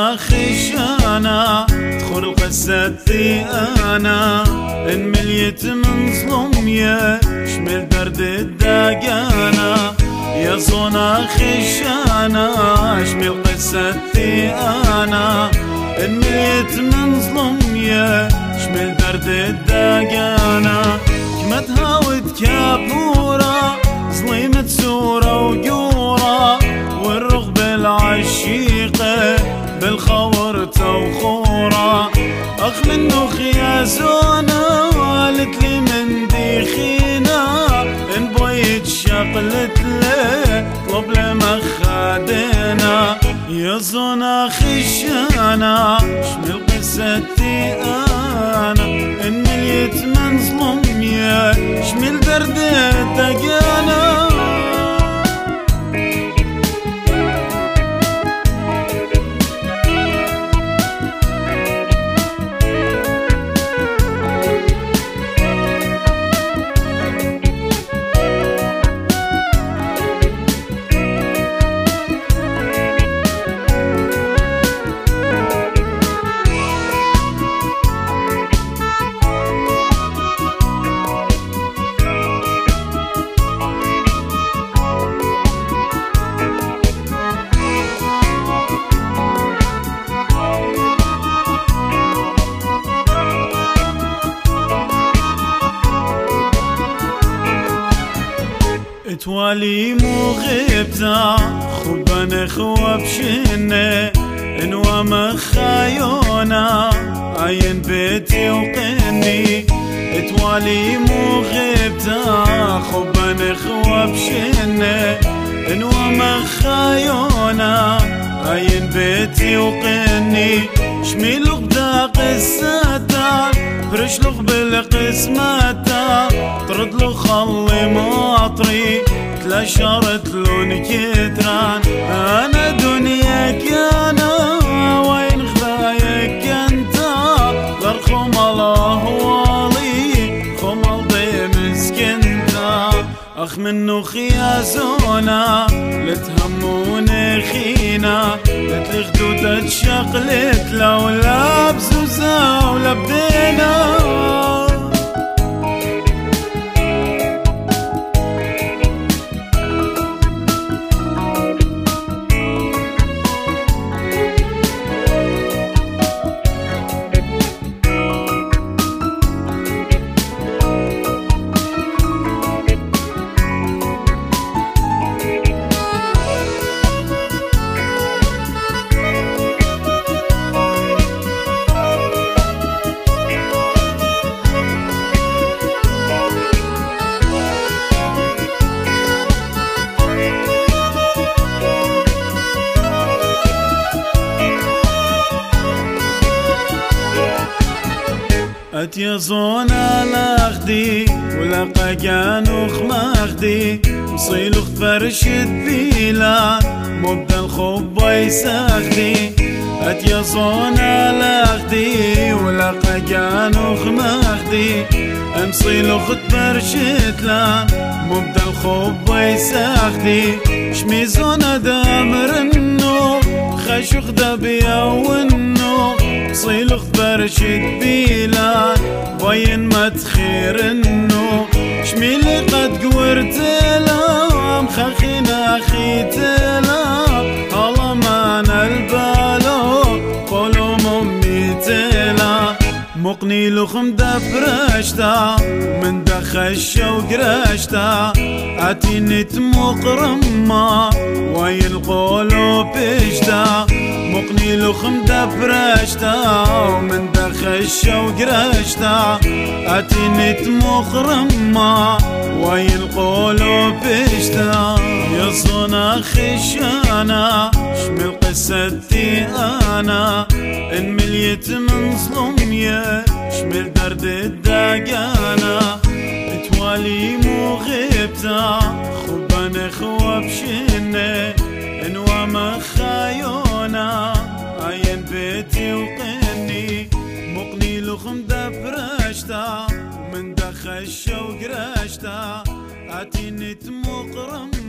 خشانا تخل قصتي انا ان مليت من ظلم يا شمل درد الدقانا يا زونا خشانا شمل قصتي انا ان مليت من ظلم يا شمل درد الدقانا كما تهاود كابورة ظليمة سورة وجورة والرغبة العشيقة بالخور توخورة أخ منه خيازونا قالت لي من ديخينا إن بويت شقلت له طلب له مخادنا يا زونا خشانا شمل قصتي أنا إن مليت من ظلم يا شمل درد دقانا توالي مو غيبتا خبان خوا بشنة انوا مخايونا عين بيتي وقني توالي مو غيبتا خبان خوا بشنة انوا مخايونا عين بيتي وقني شميلو بدا قصتا برشلوخ بالقسمتا طرد له خلي ماطري تلاشرت لون كتران انا دنياك انا وين خفايك انت لرخم الله والي خم ضي مسكنتا اخ منه خيازونا لتهمون خينا لتلي خدودة شقلت لولا بزوزة ولا بدينا يا زونا لاخدي ولا قاقانوخ ماخدي مصيلوخ فرشت بيلا مبدا الخب يساخدي يا زونا لاخدي ولا قاقانوخ ماخدي مصيلوخ فرشت لا مبدا الخب يساخدي شمي زونا دامر النو خشوخ دبيا والنو صيلوخ فرشت بيلا وين ما تخير النو شميلي قد قورتلا مخخينا خيتلا هلا معنا البالو قولوا ممي تلا مقني لخم دبرشتا من دخشة وقرشتا عتيني تمقرما وين قولوا بيشتا مقني لخم دبرشتا ومن دخشة وقرشتا عتيني تمقرما وين قولوا بيشتا يا صنا خشانا شمل قصتي انا ان مليت من ظلم يا شمل درد الدقانا توالي مو غيبتا خبان خوا بشنة انوا مخايونا عين بيتي وقني مقني لخم دبرشتا من دخشة وقرشتا عتيني تمقرم